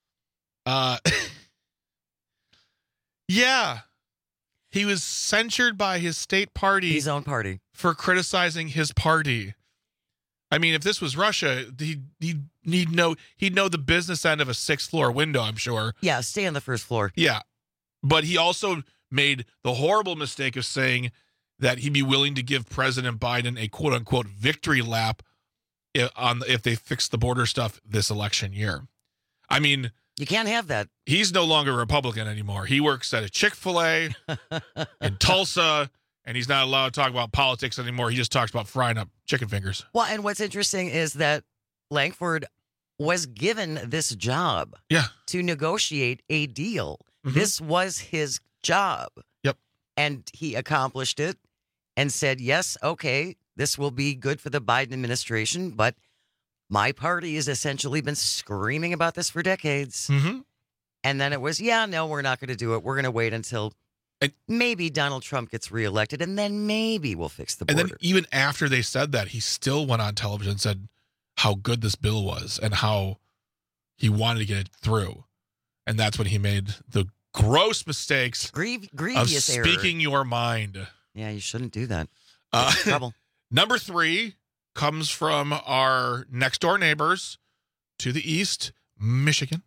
N: Yeah. He was censured by his state party.
M: His own party.
N: For criticizing his party. I mean, if this was Russia, he'd know the business end of a 6th floor window, I'm sure.
M: Yeah, stay on the 1st floor.
N: Yeah. But he also made the horrible mistake of saying that he'd be willing to give President Biden a quote-unquote victory lap if they fix the border stuff this election year. I mean,
M: you can't have that.
N: He's no longer a Republican anymore. He works at a Chick-fil-A in Tulsa, and he's not allowed to talk about politics anymore. He just talks about frying up chicken fingers.
M: Well, and what's interesting is that Lankford was given this job to negotiate a deal. Mm-hmm. This was his job.
N: Yep.
M: And he accomplished it and said, yes, okay, this will be good for the Biden administration, but my party has essentially been screaming about this for decades.
N: Mm-hmm.
M: And then it was, no, we're not going to do it. We're going to wait until maybe Donald Trump gets reelected, and then maybe we'll fix the border.
N: And then even after they said that, he still went on television and said how good this bill was and how he wanted to get it through. And that's when he made the gross mistakes
M: grievous
N: of speaking your mind.
M: Yeah, you shouldn't do that. Trouble.
N: Number 3 comes from our next door neighbors to the east, Michigan.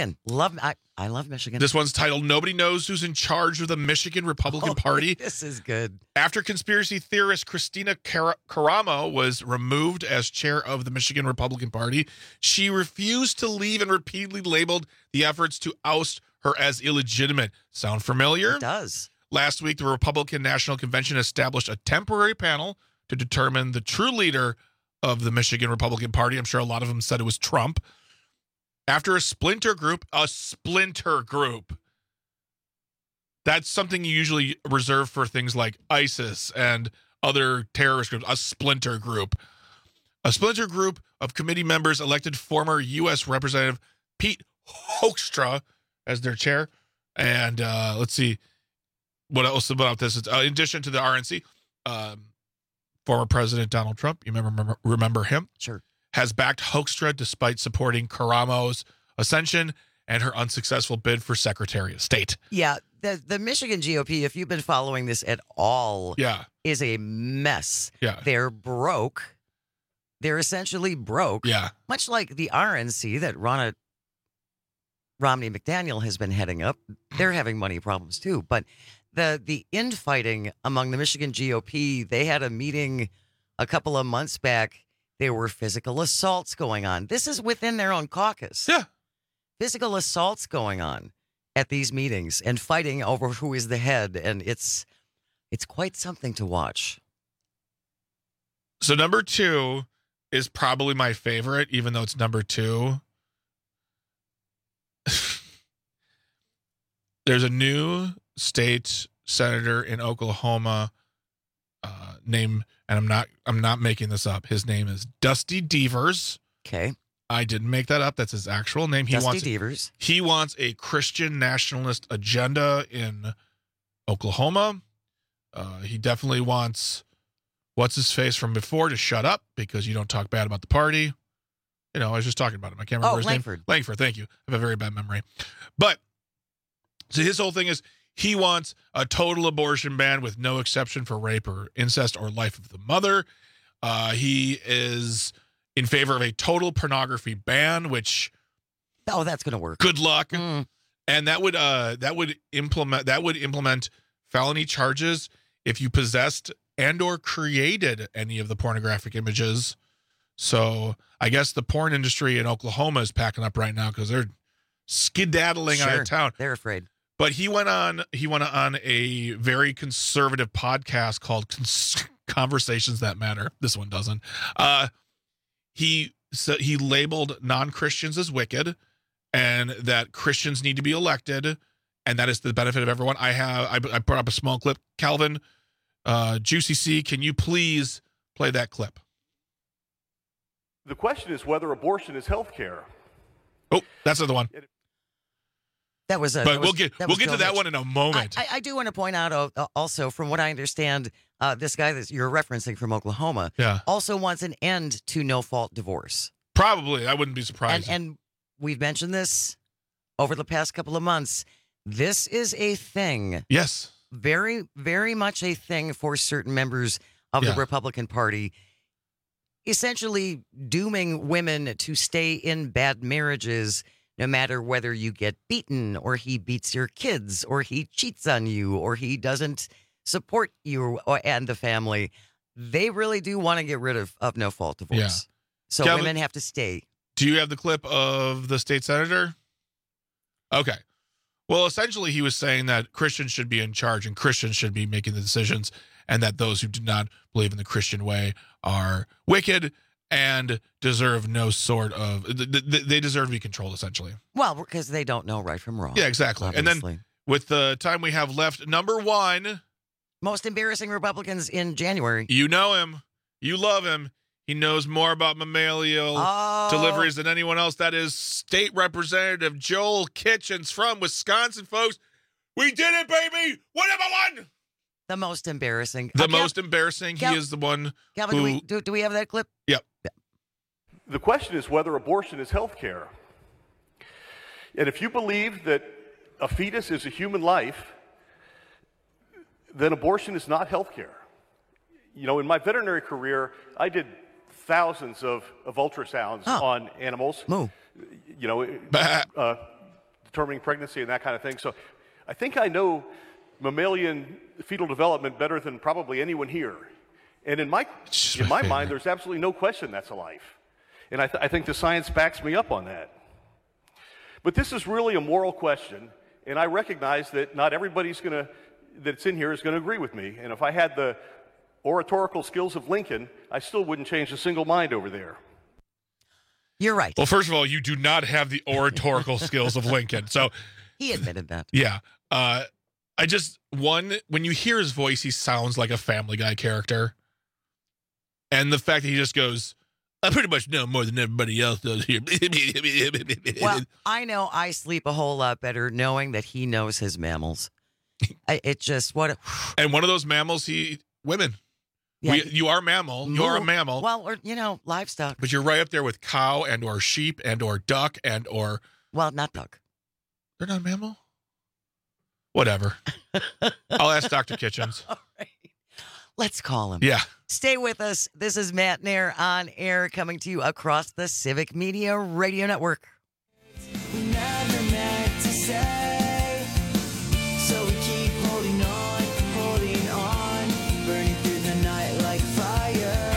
M: I love Michigan.
N: This one's titled, Nobody Knows Who's in Charge of the Michigan Republican Party.
M: This is good.
N: After conspiracy theorist Christina Caramo was removed as chair of the Michigan Republican Party, she refused to leave and repeatedly labeled the efforts to oust her as illegitimate. Sound familiar?
M: It does.
N: Last week, the Republican National Convention established a temporary panel to determine the true leader of the Michigan Republican Party. I'm sure a lot of them said it was Trump. After a splinter group, that's something you usually reserve for things like ISIS and other terrorist groups, a splinter group. A splinter group of committee members elected former U.S. Representative Pete Hoekstra as their chair. And let's see what else about this. In addition to the RNC, former President Donald Trump, you remember him?
M: Sure.
N: Has backed Hoekstra despite supporting Caramo's ascension and her unsuccessful bid for Secretary of State.
M: Yeah, the Michigan GOP, if you've been following this at all, is a mess.
N: Yeah.
M: They're broke. They're essentially broke.
N: Yeah.
M: Much like the RNC that Romney McDaniel has been heading up. They're having money problems too. But the infighting among the Michigan GOP, they had a meeting a couple of months back. There were physical assaults going on. This is within their own caucus.
N: Yeah.
M: Physical assaults going on at these meetings and fighting over who is the head. And it's quite something to watch.
N: So number 2 is probably my favorite, even though it's number 2. There's a new state senator in Oklahoma named, and I'm not making this up. His name is Dusty Deevers.
M: Okay.
N: I didn't make that up. That's his actual name.
M: Dusty Deevers.
N: He wants a Christian nationalist agenda in Oklahoma. He definitely wants what's his face from before to shut up because you don't talk bad about the party. You know, I was just talking about him. I can't remember his
M: Langford.
N: name. Langford, thank you. I have a very bad memory. But so his whole thing is he wants a total abortion ban with no exception for rape or incest or life of the mother. He is in favor of a total pornography ban, which
M: that's going to work.
N: Good luck. And that would implement felony charges if you possessed and or created any of the pornographic images. So I guess the porn industry in Oklahoma is packing up right now because they're skedaddling out of town.
M: They're afraid.
N: But he went on a very conservative podcast called Conversations That Matter. This one doesn't. He labeled non-Christians as wicked, and that Christians need to be elected, and that is the benefit of everyone. I brought up a small clip. Calvin, Juicy C, can you please play that clip?
B: The question is whether abortion is health care.
N: Oh, that's another one.
M: That was
N: but we'll get to that one in a moment.
M: I do want to point out also, from what I understand, this guy that you're referencing from Oklahoma also wants an end to no-fault divorce.
N: Probably. I wouldn't be surprised.
M: And we've mentioned this over the past couple of months. This is a thing.
N: Yes.
M: Very, very much a thing for certain members of the Republican Party, essentially dooming women to stay in bad marriages no matter whether you get beaten or he beats your kids or he cheats on you or he doesn't support you and the family. They really do want to get rid of no-fault divorce.
N: Yeah.
M: So
N: Calvin,
M: women have to stay.
N: Do you have the clip of the state senator? Okay. Well, essentially he was saying that Christians should be in charge and Christians should be making the decisions, and that those who do not believe in the Christian way are wicked and deserve no sort of, they deserve to be controlled, essentially.
M: Well, because they don't know right from wrong.
N: Yeah, exactly.
M: Obviously.
N: And then with the time we have left, number 1.
M: Most embarrassing Republicans in January.
N: You know him. You love him. He knows more about mammalian deliveries than anyone else. That is State Representative Joel Kitchens from Wisconsin, folks. We did it, baby. One number 1.
M: The most embarrassing.
N: Most embarrassing. He is the one
M: Calvin,
N: who...
M: do we have that clip?
N: Yep.
B: The question is whether abortion is health care. And if you believe that a fetus is a human life, then abortion is not health care. You know, in my veterinary career, I did thousands of ultrasounds on animals. You know, determining pregnancy and that kind of thing. So I think I know mammalian fetal development better than probably anyone here. And in my mind, there's absolutely no question that's a life. And I think the science backs me up on that. But this is really a moral question, and I recognize that not everybody's that's in here is going to agree with me. And if I had the oratorical skills of Lincoln, I still wouldn't change a single mind over there.
M: You're right.
N: Well, first of all, you do not have the oratorical skills of Lincoln. So
M: he admitted that.
N: Yeah. When you hear his voice, he sounds like a Family Guy character. And the fact that he just goes, I pretty much know more than everybody else does here.
M: Well, I know I sleep a whole lot better knowing that he knows his mammals.
N: And one of those mammals, women.
M: Yeah,
N: you are a mammal. You are a mammal.
M: Well, or, livestock.
N: But you're right up there with cow and or sheep and or duck and or...
M: Well, not duck.
N: They're not a mammal? Whatever. I'll ask Dr. Kitchens.
M: All right. Let's call him.
N: Yeah.
M: Stay with us. This is Matt Nair on air, coming to you across the Civic Media Radio Network.
C: Never meant to say, so we keep holding on, burning through the night like fire.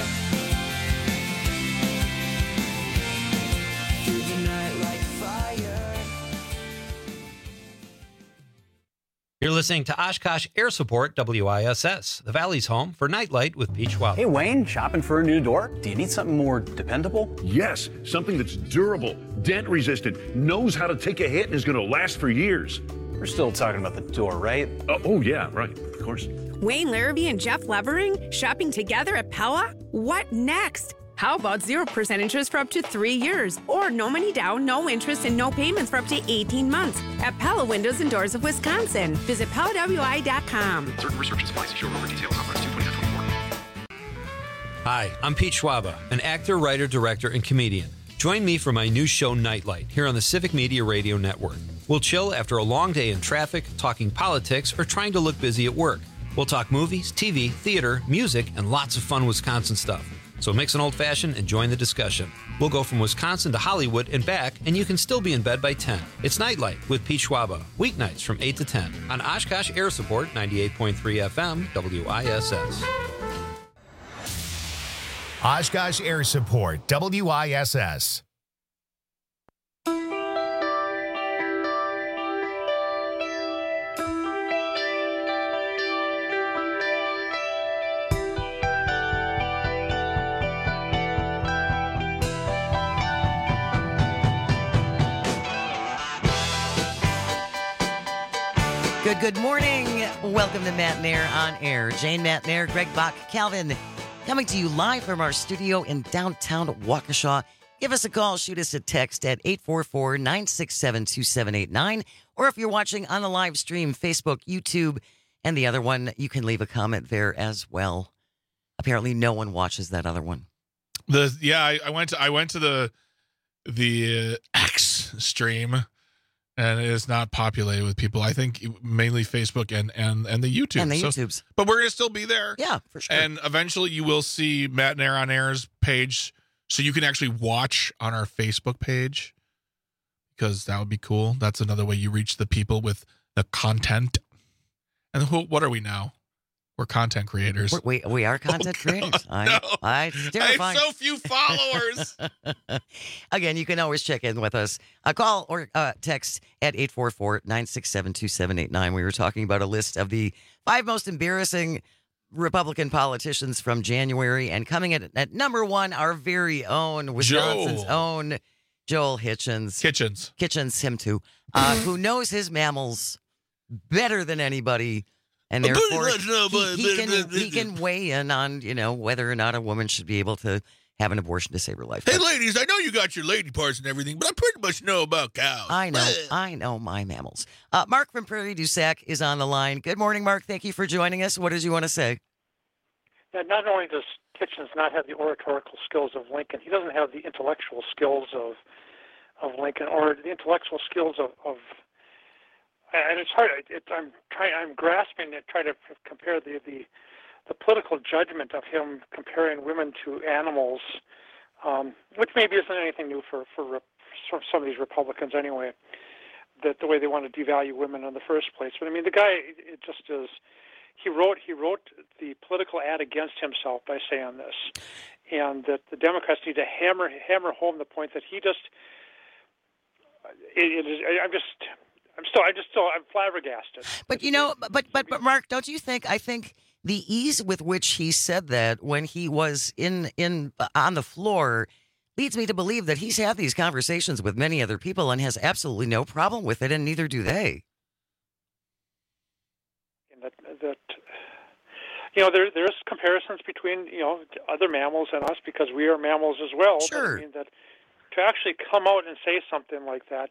C: Through the night like fire.
R: You're listening to Oshkosh Air Support WISS, the Valley's home for Nightlight with Pete Schwab.
E: Hey, Wayne, shopping for a new door? Do you need something more dependable?
F: Yes, something that's durable, dent resistant, knows how to take a hit, and is going to last for years.
E: We're still talking about the door, right?
F: Oh, yeah, right, of course.
G: Wayne Larrabee and Jeff Levering shopping together at Pella? What next? How about 0% interest for up to 3 years? Or no money down, no interest, and no payments for up to 18 months at Pella Windows and Doors of Wisconsin. Visit PellaWI.com.
X: Certain restrictions apply. See showroom for details. Offers 2/2024.
R: Hi, I'm Pete Schwaba, an actor, writer, director, and comedian. Join me for my new show, Nightlight, here on the Civic Media Radio Network. We'll chill after a long day in traffic, talking politics, or trying to look busy at work. We'll talk movies, TV, theater, music, and lots of fun Wisconsin stuff. So mix an old-fashioned and join the discussion. We'll go from Wisconsin to Hollywood and back, and you can still be in bed by 10. It's Nightlight with Pete Schwaba, weeknights from 8 to 10 on Oshkosh Air Support 98.3 FM WISS.
A: Oshkosh Air Support WISS.
M: Good morning. Welcome to Matt and Air on Air. Jane, Matt and Air, Greg Bach, Calvin, coming to you live from our studio in downtown Waukesha. Give us a call, shoot us a text at 844-967-2789. Or if you're watching on the live stream, Facebook, YouTube, and the other one, you can leave a comment there as well. Apparently no one watches that other one.
N: I went to the X stream. And it is not populated with people. I think mainly Facebook and the YouTube.
M: And the YouTubes.
N: But we're going to still be there.
M: Yeah, for sure.
N: And eventually you will see Matt and Air on Air's page. So you can actually watch on our Facebook page. Because that would be cool. That's another way you reach the people with the content. And what are we now? We're content creators.
M: We are content creators. It's terrifying.
N: I have so few followers.
M: Again, you can always check in with us. Call or text at 844-967-2789. We were talking about a list of the 5 most embarrassing Republican politicians from January. And coming in at number 1, our very own, Wisconsin's own, Joel Hitchens. Kitchens, him too. Who knows his mammals better than anybody. And therefore, he can weigh in on, whether or not a woman should be able to have an abortion to save her life.
Y: Hey, ladies, I know you got your lady parts and everything, but I pretty much know about cows.
M: I know my mammals. Mark from Prairie du Sac is on the line. Good morning, Mark. Thank you for joining us. What did you want to say?
Z: Yeah, not only does Kitchens not have the oratorical skills of Lincoln, he doesn't have the intellectual skills of Lincoln or the intellectual skills of and it's hard. I'm grasping to try to compare the political judgment of him comparing women to animals, which maybe isn't anything new for some of these Republicans anyway. That the way they want to devalue women in the first place. But I mean, the guy, it just is. He wrote the political ad against himself by saying this, and that the Democrats need to hammer home the point that he just. I'm flabbergasted.
M: But but Mark, don't you think? I think the ease with which he said that when he was on the floor leads me to believe that he's had these conversations with many other people and has absolutely no problem with it, and neither do they.
Z: And there's comparisons between other mammals and us because we are mammals as well.
M: Sure.
Z: But I mean that to actually come out and say something like that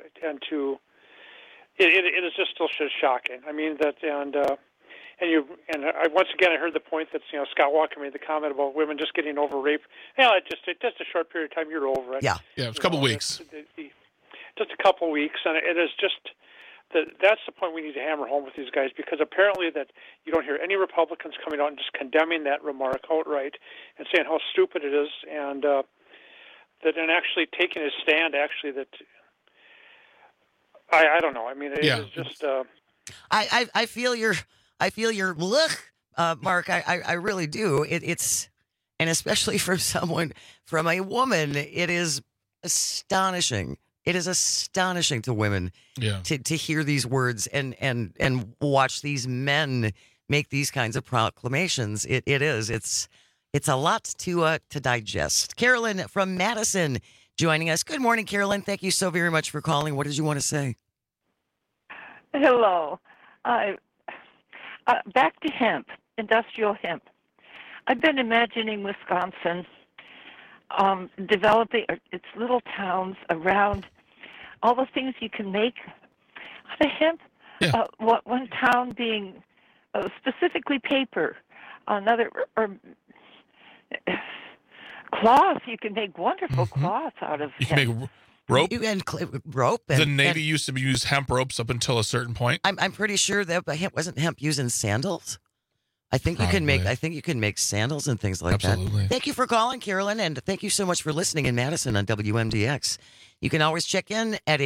Z: It is just still shocking. I mean that, and once again I heard the point that Scott Walker made the comment about women just getting over rape. Just a short period of time, you're over it.
N: Yeah, it's a couple of weeks.
Z: Just a couple of weeks, and it is just that's the point we need to hammer home with these guys because apparently that you don't hear any Republicans coming out and just condemning that remark outright and saying how stupid it is, and and actually taking a stand that. I don't know. I mean, it is just.
M: I feel your look, Mark. I really do. It's and especially from a woman, it is astonishing. It is astonishing to women to hear these words and watch these men make these kinds of proclamations. It's a lot to digest. Carolyn from Madison joining us. Good morning, Carolyn. Thank you so very much for calling. What did you want to say?
H: Hello. Back to hemp, industrial hemp. I've been imagining Wisconsin developing its little towns around all the things you can make out of hemp.
N: Yeah.
H: One town being specifically paper, another or cloth. You can make wonderful cloth out of
N: You
H: hemp.
N: can make rope.
M: Rope.
N: The Navy used to use hemp ropes up until a certain point.
M: I'm pretty sure that wasn't hemp used in sandals. I think you can make sandals and things like
N: Absolutely.
M: that. Thank you for calling, Carolyn, and thank you so much for listening in Madison on WMDX. You can always check in at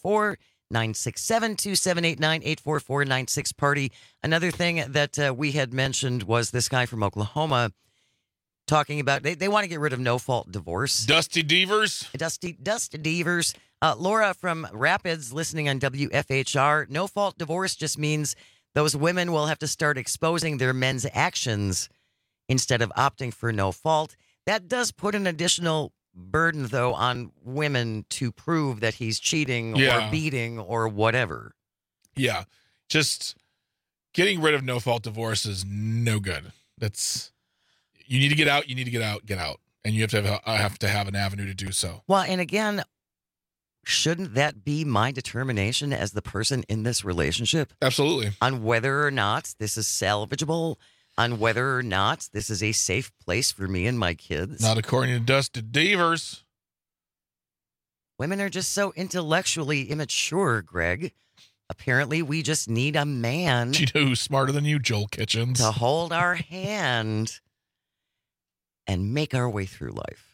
M: 844-967-2789, 844-96-PARTY. Another thing that we had mentioned was this guy from Oklahoma talking about they want to get rid of no-fault divorce.
N: Dusty Devers.
M: Dusty Devers. Laura from Rapids listening on WFHR. No-fault divorce just means those women will have to start exposing their men's actions instead of opting for no fault. That does put an additional burden, though, on women to prove that he's cheating or beating or whatever.
N: Yeah. Just getting rid of no fault divorce is no good. You need to get out. Get out. And you have to have an avenue to do so.
M: Well, and again, shouldn't that be my determination as the person in this relationship?
N: Absolutely.
M: On whether or not this is salvageable, on whether or not this is a safe place for me and my kids.
N: Not according to Dusty Devers.
M: Women are just so intellectually immature, Greg. Apparently, we just need a man.
N: You know who's smarter than you, Joel Kitchens?
M: To hold our hand and make our way through life.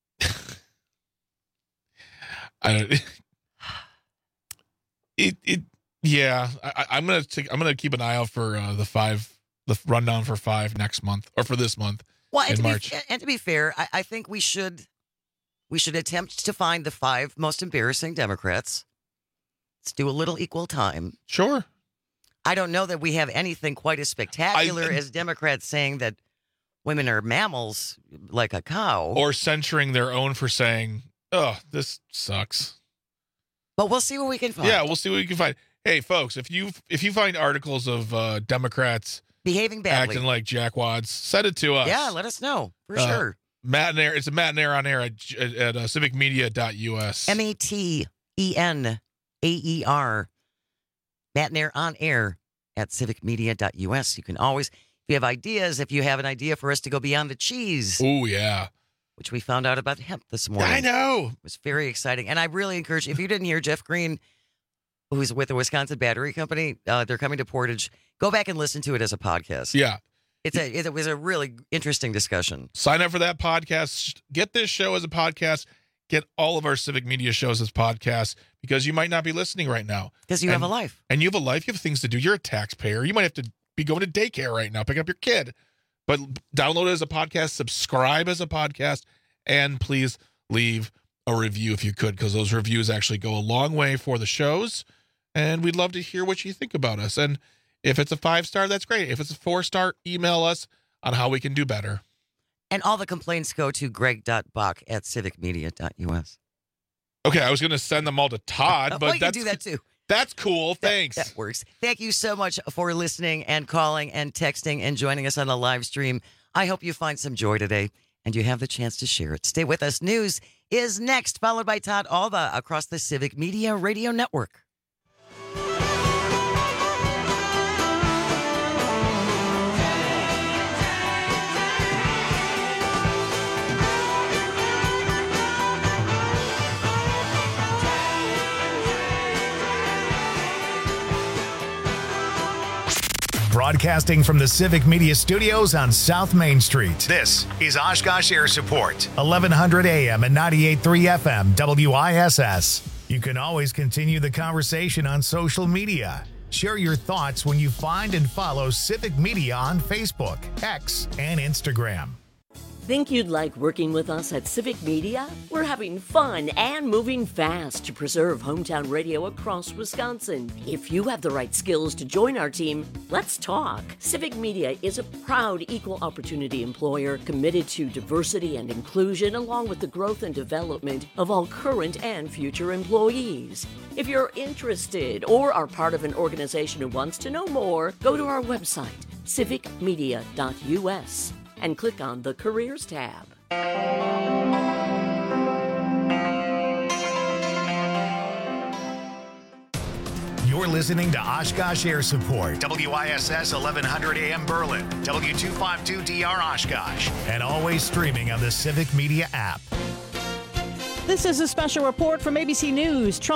N: I'm gonna keep an eye out for the rundown for 5 next month or for this month in March.
M: To be fair, I think we should attempt to find the 5 most embarrassing Democrats. Let's do a little equal time.
N: Sure.
M: I don't know that we have anything quite as spectacular as Democrats saying that women are mammals like a cow,
N: or censuring their own for saying, "Oh, this sucks."
M: But we'll see what we can find.
N: Yeah, we'll see what we can find. Hey, folks, if you find articles of Democrats
M: behaving badly,
N: acting like jackwads, send it to us.
M: Yeah, let us know for sure.
N: Matt and Air. It's a Matt and Air on air at civicmedia.us.
M: MATENAER. Matt and Air on air at civicmedia.us. You can always, if you have ideas, if you have an idea for us to go beyond the cheese.
N: Oh, yeah.
M: Which we found out about hemp this morning.
N: I know.
M: It was very exciting. And I really encourage, if you didn't hear Jeff Green, who's with the Wisconsin Battery Company, they're coming to Portage, go back and listen to it as a podcast.
N: Yeah.
M: It was a really interesting discussion.
N: Sign up for that podcast. Get this show as a podcast. Get all of our Civic Media shows as podcasts, because you might not be listening right now.
M: Because you have a life.
N: And you have a life. You have things to do. You're a taxpayer. You might have to be going to daycare right now, picking up your kid. But download it as a podcast, subscribe as a podcast, and please leave a review if you could, because those reviews actually go a long way for the shows. And we'd love to hear what you think about us. And if it's a 5-star, that's great. If it's a 4-star, email us on how we can do better.
M: And all the complaints go to greg.bach@civicmedia.us.
N: Okay, I was going to send them all to Todd, but
M: well, you can do that too.
N: That's cool. Thanks.
M: That works. Thank you so much for listening and calling and texting and joining us on the live stream. I hope you find some joy today and you have the chance to share it. Stay with us. News is next, followed by Todd Alba across the Civic Media Radio Network.
A: Broadcasting from the Civic Media Studios on South Main Street. This is Oshkosh Air Support, 1100 AM and 98.3 FM WISS. You can always continue the conversation on social media. Share your thoughts when you find and follow Civic Media on Facebook, X, and Instagram.
I: Think you'd like working with us at Civic Media? We're having fun and moving fast to preserve hometown radio across Wisconsin. If you have the right skills to join our team, let's talk. Civic Media is a proud equal opportunity employer committed to diversity and inclusion, along with the growth and development of all current and future employees. If you're interested or are part of an organization who wants to know more, go to our website, civicmedia.us. and click on the Careers tab.
A: You're listening to Oshkosh Air Support, WISS 1100 AM Berlin, W252DR Oshkosh, and always streaming on the Civic Media app.
K: This is a special report from ABC News. Trump